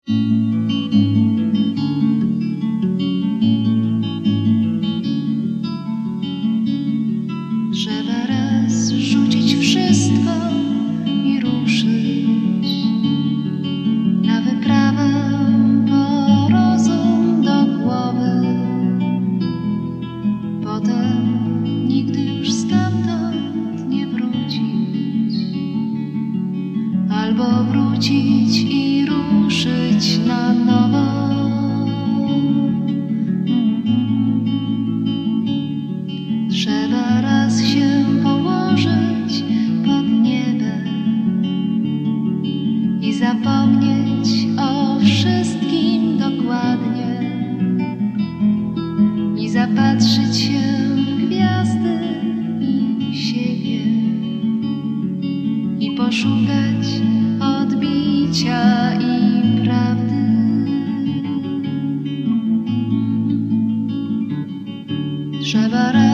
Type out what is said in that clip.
Trzeba raz rzucić wszystko i ruszyć na wyprawę po rozum do głowy. Potem nigdy już stamtąd nie wrócić, albo wrócić i ruszyć na nowo. Trzeba raz się położyć pod niebem i zapomnieć o wszystkim dokładnie i zapatrzyć się w gwiazdy i siebie i poszukać odbicia i prawdy. Trzeba